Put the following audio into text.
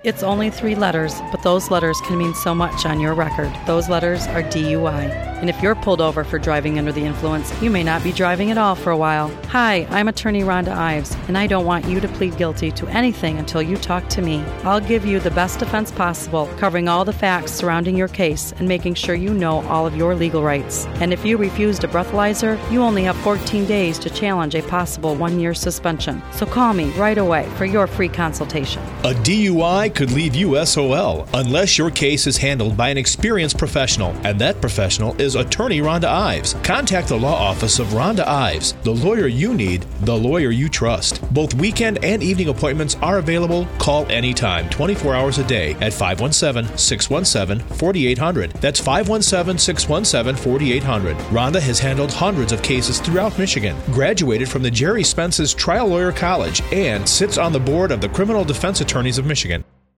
It's only 3 letters, but those letters can mean so much on your record. Those letters are DUI. And if you're pulled over for driving under the influence, you may not be driving at all for a while. Hi, I'm attorney Rhonda Ives, and I don't want you to plead guilty to anything until you talk to me. I'll give you the best defense possible, covering all the facts surrounding your case and making sure you know all of your legal rights. And if you refuse a breathalyzer, you only have 14 days to challenge a possible 1-year suspension. So call me right away for your free consultation. A DUI could leave you SOL unless your case is handled by an experienced professional, and that professional is attorney Rhonda Ives. Contact the law office of Rhonda Ives, the lawyer you need, the lawyer you trust. Both weekend and evening appointments are available. Call anytime, 24 hours a day at 517-617-4800. That's 517-617-4800. Rhonda has handled hundreds of cases throughout Michigan, graduated from the Jerry Spence's Trial Lawyer College, and sits on the board of the Criminal Defense Attorneys of Michigan.